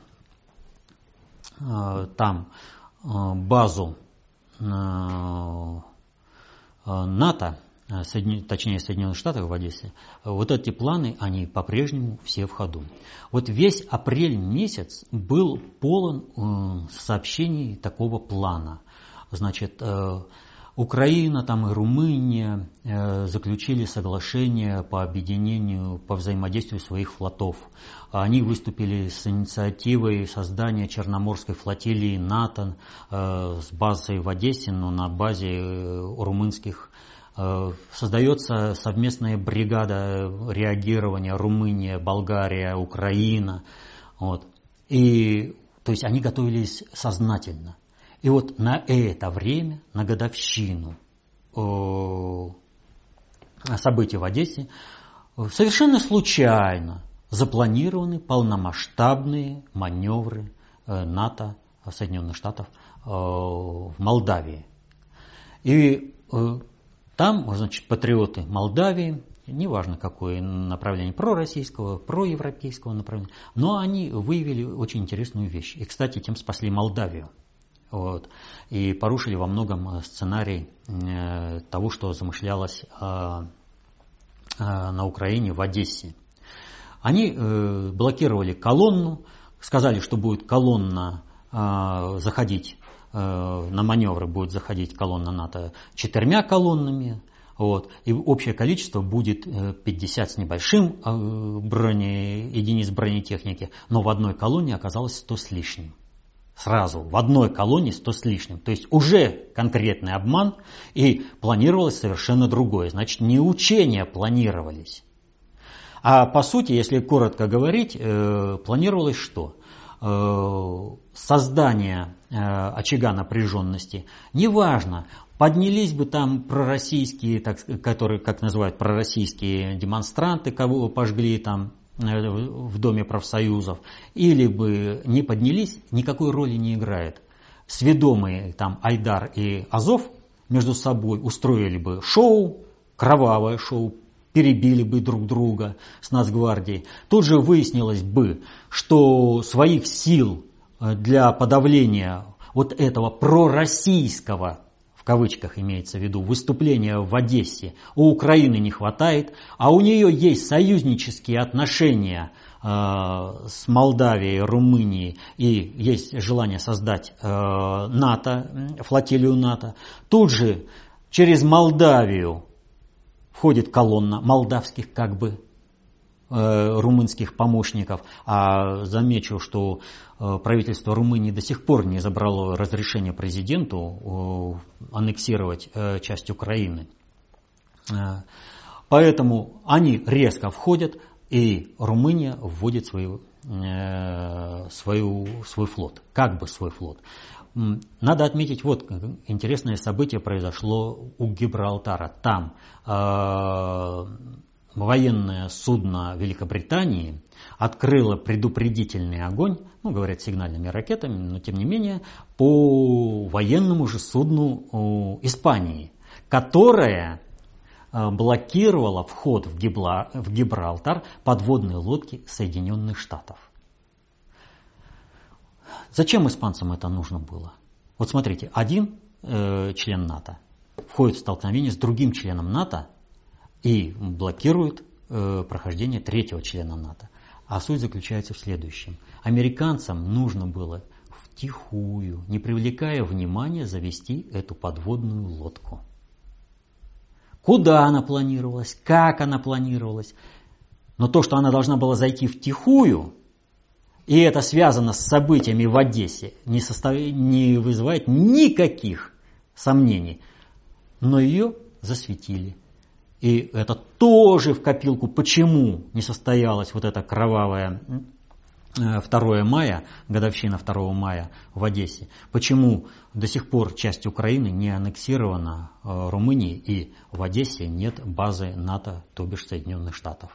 а, там а, базу а, НАТО, Соедин... точнее Соединенных Штатов в Одессе, вот эти планы, они по-прежнему все в ходу. Вот весь апрель месяц был полон э, сообщений такого плана. Значит, э, Украина там и Румыния э, заключили соглашение по объединению, по взаимодействию своих флотов. Они выступили с инициативой создания Черноморской флотилии НАТО э, с базой в Одессе, но на базе э, румынских. Э, создается совместная бригада реагирования Румыния, Болгария, Украина. Вот. И, то есть они готовились сознательно. И вот на это время, на годовщину э, событий в Одессе, совершенно случайно запланированы полномасштабные маневры э, НАТО, Соединенных Штатов э, в Молдавии. И э, там, значит, патриоты Молдавии, неважно какое направление, пророссийского, проевропейского направления, но они выявили очень интересную вещь. И, кстати, тем спасли Молдавию. Вот, и порушили во многом сценарий э, того, что замышлялось э, на Украине, в Одессе. Они блокировали колонну, сказали, что будет колонна заходить, на маневры будет заходить колонна НАТО четырьмя колоннами. Вот, и общее количество будет пятьдесят с небольшим брони, единиц бронетехники, но в одной колонне оказалось сто с лишним. Сразу в одной колонне сто с лишним. То есть уже конкретный обман, и планировалось совершенно другое. Значит, не учения планировались. А по сути, если коротко говорить, планировалось что? Создание очага напряженности. Неважно, поднялись бы там пророссийские, так, которые, как называют, пророссийские демонстранты, кого пожгли там в Доме профсоюзов, или бы не поднялись, никакой роли не играет. Сведомые там Айдар и Азов между собой устроили бы шоу, кровавое шоу, перебили бы друг друга с Нацгвардией. Тут же выяснилось бы, что своих сил для подавления вот этого пророссийского, в кавычках имеется в виду, выступления в Одессе у Украины не хватает, а у нее есть союзнические отношения э, с Молдавией, Румынией, и есть желание создать э, НАТО, флотилию НАТО. Тут же через Молдавию входит колонна молдавских как бы э, румынских помощников. А замечу, что э, правительство Румынии до сих пор не забрало разрешение президенту э, аннексировать э, часть Украины. Э, поэтому они резко входят, и Румыния вводит свою, э, свою, свой флот, как бы свой флот. Надо отметить, вот интересное событие произошло у Гибралтара. Там э, военное судно Великобритании открыло предупредительный огонь, ну, говорят, сигнальными ракетами, но тем не менее, по военному же судну э, Испании, которое э, блокировало вход в, Гибла, в Гибралтар подводной лодки Соединенных Штатов. Зачем испанцам это нужно было? Вот смотрите, один э, член НАТО входит в столкновение с другим членом НАТО и блокирует э, прохождение третьего члена НАТО. А суть заключается в следующем. Американцам нужно было втихую, не привлекая внимания, завести эту подводную лодку. Куда она планировалась, как она планировалась. Но то, что она должна была зайти втихую, и это связано с событиями в Одессе, не, состав... не вызывает никаких сомнений. Но ее засветили. И это тоже в копилку, почему не состоялось вот это кровавое второе мая, годовщина второго мая в Одессе. Почему до сих пор часть Украины не аннексирована Румынией, и в Одессе нет базы НАТО, то бишь Соединенных Штатов.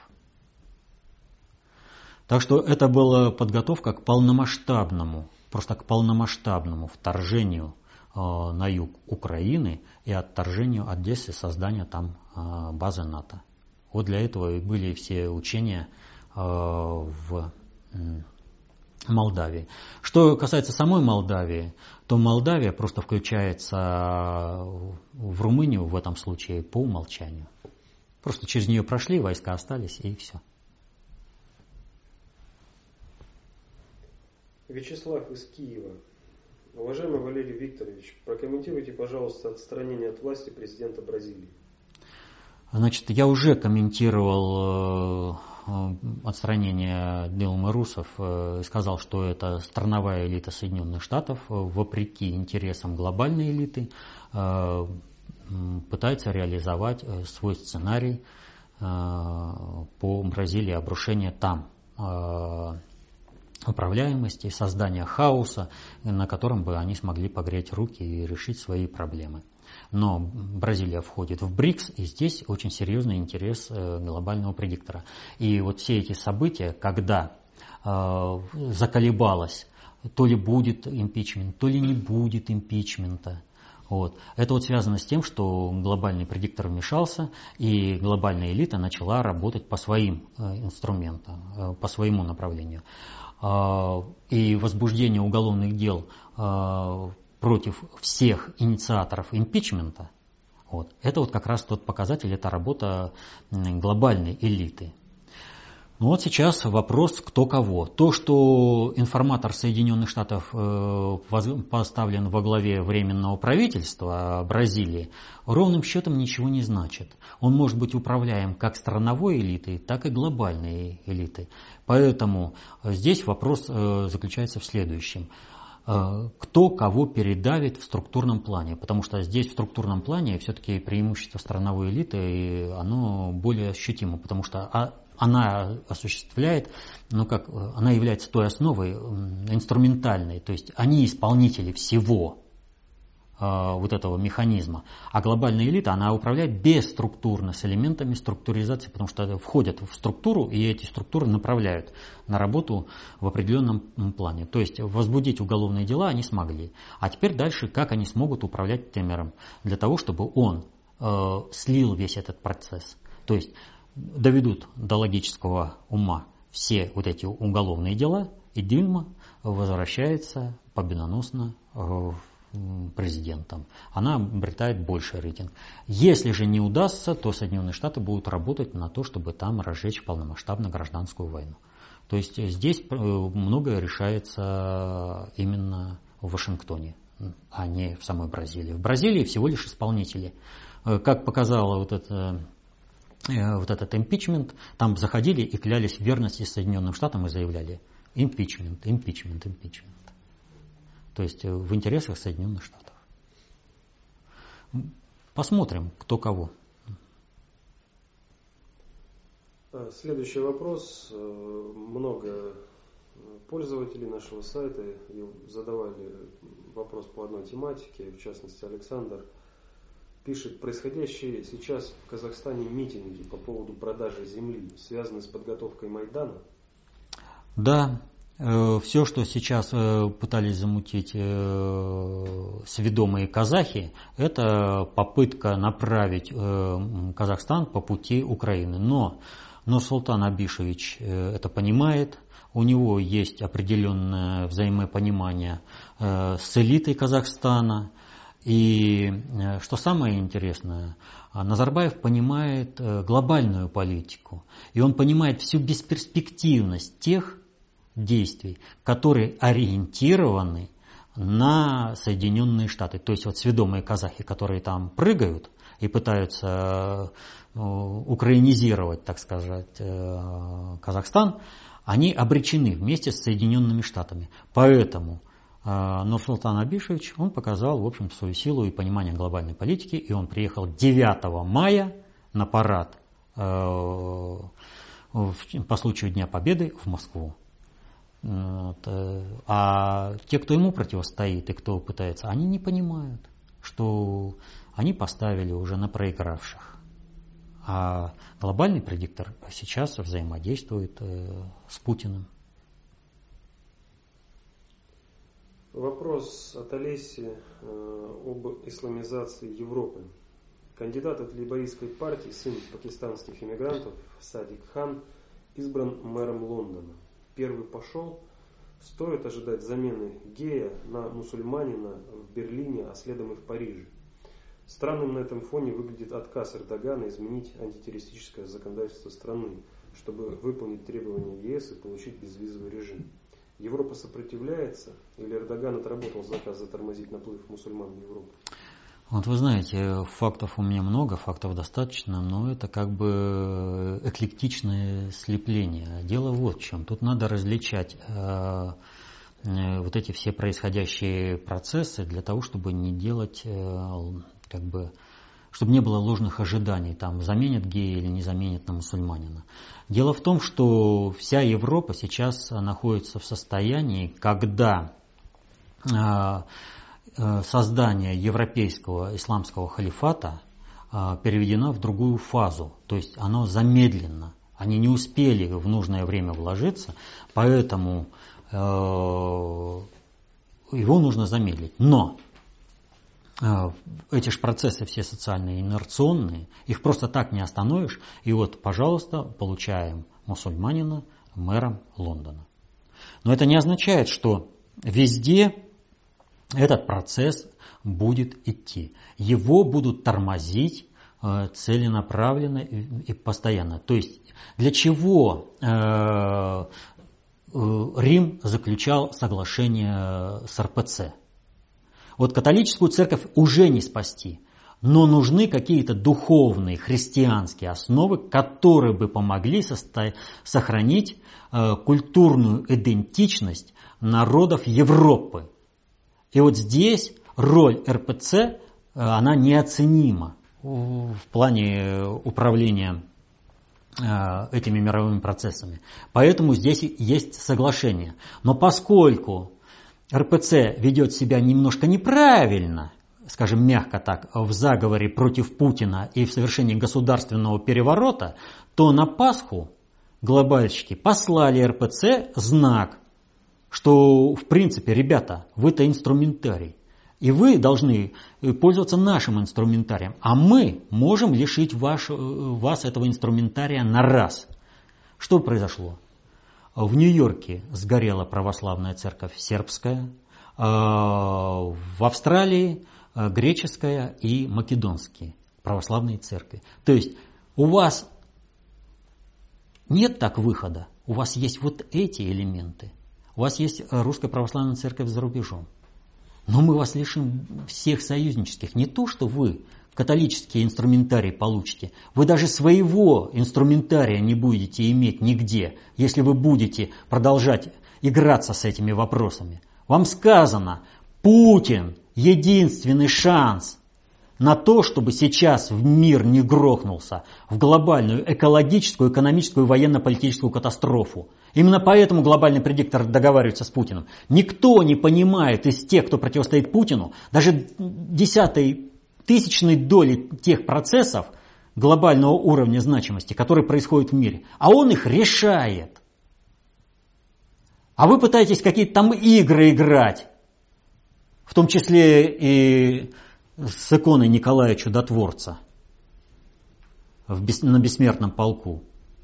Так что это была подготовка к полномасштабному, просто к полномасштабному вторжению э, на юг Украины и отторжению Одессы, создания там э, базы НАТО. Вот для этого и были все учения э, в э, Молдавии. Что касается самой Молдавии, то Молдавия просто включается в Румынию в этом случае по умолчанию. Просто через нее прошли, войска остались, и все. Вячеслав из Киева. Уважаемый Валерий Викторович, прокомментируйте, пожалуйста, отстранение от власти президента Бразилии. Значит, я уже комментировал э, отстранение Дилмы Русов, э, сказал, что это страновая элита Соединенных Штатов, э, вопреки интересам глобальной элиты, э, пытается реализовать э, свой сценарий э, по Бразилии, обрушения там э, управляемости, создания хаоса, на котором бы они смогли погреть руки и решить свои проблемы. Но Бразилия входит в БРИКС, и здесь очень серьезный интерес глобального предиктора. И вот все эти события, когда э, заколебалось, то ли будет импичмент, то ли не будет импичмента, вот, это вот связано с тем, что глобальный предиктор вмешался, и глобальная элита начала работать по своим э, инструментам, э, по своему направлению. И возбуждение уголовных дел против всех инициаторов импичмента, Вот. Это вот как раз тот показатель, это работа глобальной элиты. Ну вот сейчас вопрос, кто кого. То, что информатор Соединенных Штатов э, поставлен во главе Временного правительства Бразилии, ровным счетом ничего не значит. Он может быть управляем как страновой элитой, так и глобальной элитой. Поэтому здесь вопрос э, заключается в следующем. Э, кто кого передавит в структурном плане? Потому что здесь в структурном плане все-таки преимущество страновой элиты, оно более ощутимо, потому что... А, она осуществляет, ну как, она является той основой инструментальной, то есть они исполнители всего э, вот этого механизма. А глобальная элита, она управляет бесструктурно, с элементами структуризации, потому что входят в структуру, и эти структуры направляют на работу в определенном плане. То есть возбудить уголовные дела они смогли. А теперь дальше, как они смогут управлять Темером, для того, чтобы он э, слил весь этот процесс. То есть доведут до логического ума все вот эти уголовные дела, и Дильма возвращается победоносно президентом. Она обретает больший рейтинг. Если же не удастся, то Соединенные Штаты будут работать на то, чтобы там разжечь полномасштабно гражданскую войну. То есть здесь многое решается именно в Вашингтоне, а не в самой Бразилии. В Бразилии всего лишь исполнители. Как показало вот это... вот этот импичмент, там заходили и клялись в верности Соединенным Штатам и заявляли импичмент, импичмент, импичмент. То есть в интересах Соединенных Штатов. Посмотрим, кто кого. Следующий вопрос. Много пользователей нашего сайта задавали вопрос по одной тематике, в частности Александр пишет: происходящие сейчас в Казахстане митинги по поводу продажи земли связаны с подготовкой Майдана? Да, э, все, что сейчас э, пытались замутить э, сведомые казахи, это попытка направить э, Казахстан по пути Украины. Но Нурсултан Абишевич э, это понимает, у него есть определенное взаимопонимание э, с элитой Казахстана. И что самое интересное, Назарбаев понимает глобальную политику, и он понимает всю бесперспективность тех действий, которые ориентированы на Соединенные Штаты. То есть вот сведомые казахи, которые там прыгают и пытаются украинизировать, так сказать, Казахстан, они обречены вместе с Соединенными Штатами. Поэтому Нурсултан Абишевич, он показал, в общем, свою силу и понимание глобальной политики, и он приехал девятого мая на парад э, в, по случаю Дня Победы в Москву. Вот. А те, кто ему противостоит и кто пытается, они не понимают, что они поставили уже на проигравших. А глобальный предиктор сейчас взаимодействует э, с Путиным. Вопрос от Олеси э, об исламизации Европы. Кандидат от лейбористской партии, сын пакистанских иммигрантов Садик Хан, избран мэром Лондона. Первый пошел. Стоит ожидать замены гея на мусульманина в Берлине, а следом и в Париже. Странным на этом фоне выглядит отказ Эрдогана изменить антитеррористическое законодательство страны, чтобы выполнить требования ЕС и получить безвизовый режим. Европа сопротивляется, или Эрдоган отработал заказ затормозить наплыв мусульман в Европу? Вот вы знаете, фактов у меня много, фактов достаточно, но это как бы эклектичное слепление. Дело вот в чем. Тут надо различать э, э, вот эти все происходящие процессы для того, чтобы не делать, э, как бы, чтобы не было ложных ожиданий, там, заменят гея или не заменят на мусульманина. Дело в том, что вся Европа сейчас находится в состоянии, когда э, создание европейского исламского халифата э, переведено в другую фазу, то есть оно замедлено. Они не успели в нужное время вложиться, поэтому э, его нужно замедлить. Но эти же процессы все социальные, инерционные, их просто так не остановишь. И вот, пожалуйста, получаем мусульманина мэром Лондона. Но это не означает, что везде этот процесс будет идти. Его будут тормозить э, целенаправленно и, и постоянно. То есть для чего э, э, Рим заключал соглашение с эр пэ цэ? Вот католическую церковь уже не спасти, но нужны какие-то духовные христианские основы, которые бы помогли состо... сохранить э, культурную идентичность народов Европы. И вот здесь роль эр пэ цэ, э, она неоценима в плане управления э, этими мировыми процессами. Поэтому здесь есть соглашение. Но поскольку эр пэ цэ ведет себя немножко неправильно, скажем мягко так, в заговоре против Путина и в совершении государственного переворота, то на Пасху глобальщики послали эр пэ цэ знак, что в принципе, ребята, вы-то инструментарий, и вы должны пользоваться нашим инструментарием, а мы можем лишить ваш, вас этого инструментария на раз. Что произошло? В Нью-Йорке сгорела православная церковь сербская, в Австралии греческая и македонские православные церкви. То есть у вас нет так выхода, у вас есть вот эти элементы. У вас есть русская православная церковь за рубежом. Но мы вас лишим всех союзнических. Не то, что вы католический инструментарий получите, вы даже своего инструментария не будете иметь нигде, если вы будете продолжать играться с этими вопросами. Вам сказано, Путин – единственный шанс на то, чтобы сейчас в мир не грохнулся в глобальную экологическую, экономическую, военно-политическую катастрофу. Именно поэтому глобальный предиктор договаривается с Путиным. Никто не понимает из тех, кто противостоит Путину, даже десятой тысячной доли тех процессов глобального уровня значимости, которые происходят в мире. А он их решает. А вы пытаетесь какие-то там игры играть, в том числе и с иконой Николая Чудотворца в бес... на бессмертном полку.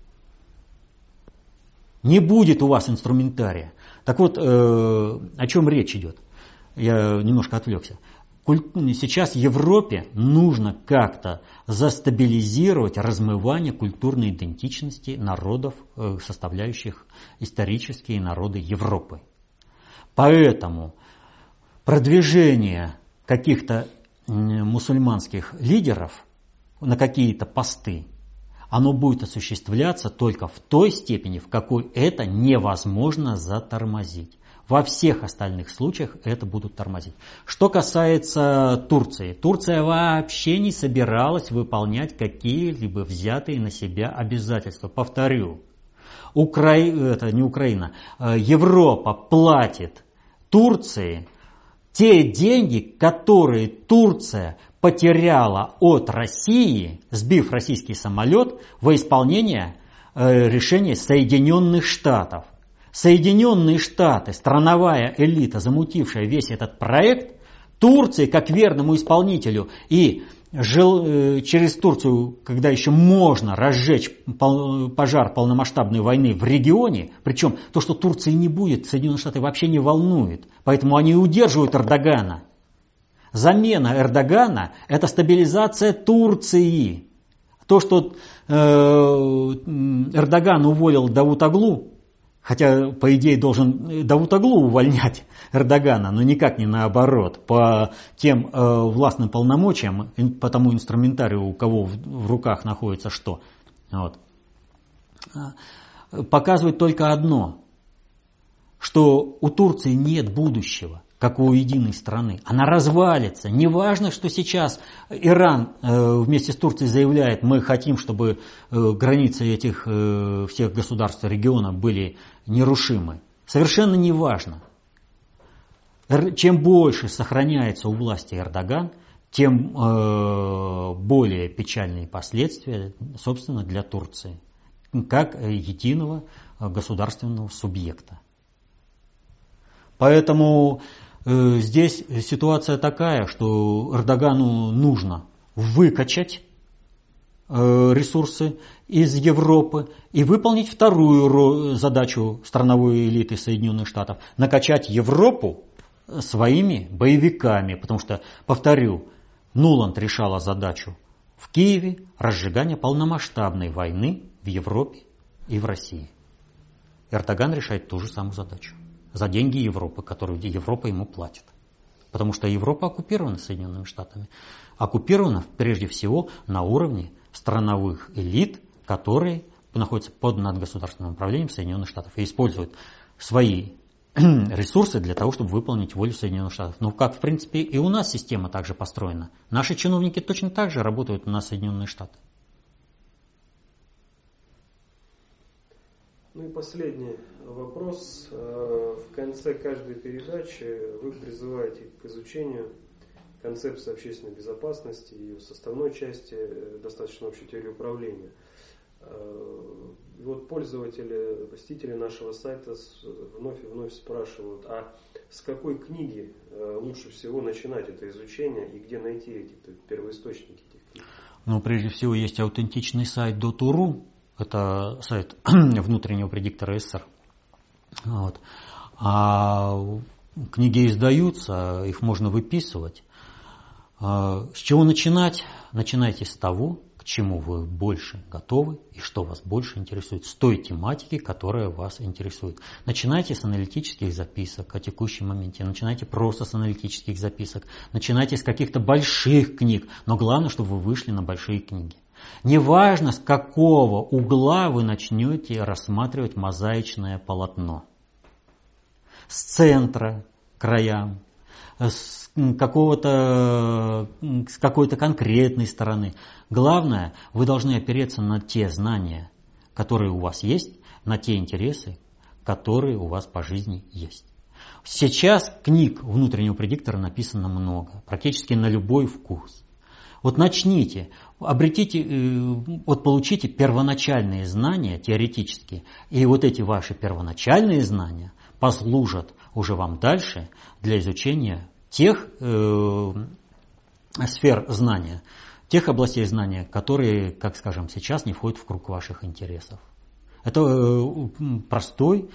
Не будет у вас инструментария. Так вот, э, о чем речь идет? Я немножко отвлекся. Сейчас Европе нужно как-то застабилизировать размывание культурной идентичности народов, составляющих исторические народы Европы. Поэтому продвижение каких-то мусульманских лидеров на какие-то посты, оно будет осуществляться только в той степени, в какой это невозможно затормозить. Во всех остальных случаях это будут тормозить. Что касается Турции. Турция вообще не собиралась выполнять какие-либо взятые на себя обязательства. Повторю, Укра... это не Украина, Европа платит Турции те деньги, которые Турция потеряла от России, сбив российский самолет, во исполнение решения Соединенных Штатов. Соединенные Штаты, страновая элита, замутившая весь этот проект, Турции, как верному исполнителю, и жил, э, через Турцию, когда еще можно разжечь пол, пожар полномасштабной войны в регионе, причем то, что Турции не будет, Соединенные Штаты вообще не волнует, поэтому они удерживают Эрдогана. Замена Эрдогана – это стабилизация Турции. То, что э, Эрдоган уволил Давутоглу, хотя, по идее, должен Давутоглу увольнять Эрдогана, но никак не наоборот. По тем э, властным полномочиям, по тому инструментарию, у кого в, в руках находится что, вот, показывает только одно, что у Турции нет будущего, как у единой страны. Она развалится. Неважно, что сейчас Иран э, вместе с Турцией заявляет, мы хотим, чтобы э, границы этих э, всех государств региона были нерушимы. Совершенно неважно. Эр, чем больше сохраняется у власти Эрдоган, тем э, более печальные последствия, собственно, для Турции, как единого государственного субъекта. Поэтому э, здесь ситуация такая, что Эрдогану нужно выкачать э, ресурсы из Европы и выполнить вторую ро- задачу страновой элиты Соединенных Штатов. Накачать Европу своими боевиками, потому что, повторю, Нуланд решала задачу в Киеве разжигания полномасштабной войны в Европе и в России. Эрдоган решает ту же самую задачу за деньги Европы, которую Европа ему платит. Потому что Европа оккупирована Соединенными Штатами. Оккупирована прежде всего на уровне страновых элит, которые находятся под надгосударственным управлением Соединенных Штатов и используют свои ресурсы для того, чтобы выполнить волю Соединенных Штатов. Ну, как, в принципе, и у нас система также построена. Наши чиновники точно так же работают на Соединенные Штаты. Ну и последний вопрос. В конце каждой передачи вы призываете к изучению концепции общественной безопасности и ее составной части, достаточно общей теории управления. И вот пользователи, посетители нашего сайта вновь и вновь спрашивают, а с какой книги лучше всего начинать это изучение и где найти эти первоисточники этих книг? Ну, прежде всего, есть аутентичный сайт дот ю ру. Это сайт внутреннего предиктора эс эс эс эр. Вот. А книги издаются, их можно выписывать. С чего начинать? Начинайте с того, к чему вы больше готовы и что вас больше интересует, с той тематики, которая вас интересует. Начинайте с аналитических записок о текущем моменте, начинайте просто с аналитических записок, начинайте с каких-то больших книг, но главное, чтобы вы вышли на большие книги. Неважно, с какого угла вы начнете рассматривать мозаичное полотно. С центра к краям, с, какого-то, с какой-то конкретной стороны. Главное, вы должны опереться на те знания, которые у вас есть, на те интересы, которые у вас по жизни есть. Сейчас книг внутреннего предиктора написано много, практически на любой вкус. Вот начните, обретите, вот получите первоначальные знания теоретические, и вот эти ваши первоначальные знания послужат уже вам дальше для изучения тех э, сфер знания, тех областей знания, которые, как скажем, сейчас не входят в круг ваших интересов. Это э, простой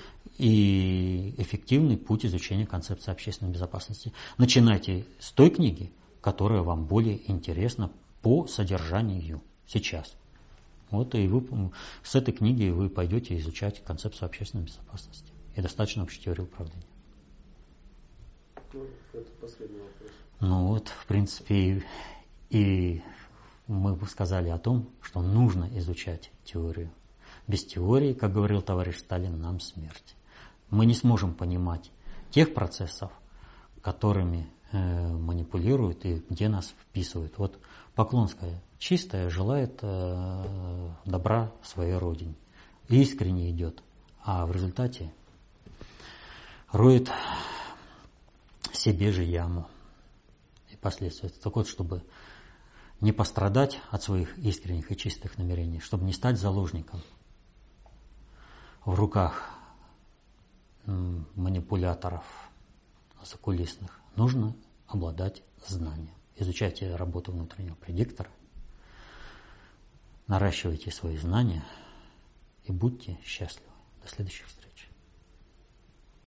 и эффективный путь изучения концепции общественной безопасности. Начинайте с той книги, которая вам более интересна по содержанию сейчас. Вот и вы с этой книги вы пойдете изучать концепцию общественной безопасности и достаточно общей теории управления. Ну, это последний вопрос. Ну вот, в принципе, и мы бы сказали о том, что нужно изучать теорию. Без теории, как говорил товарищ Сталин, нам смерть. Мы не сможем понимать тех процессов, которыми манипулируют и где нас вписывают. Вот Поклонская чистая желает э, добра своей родине. Искренне идет. А в результате роет себе же яму. И последствия. Так вот, чтобы не пострадать от своих искренних и чистых намерений, чтобы не стать заложником в руках манипуляторов закулисных, нужно обладать знанием. Изучайте работу внутреннего предиктора, наращивайте свои знания и будьте счастливы. До следующих встреч.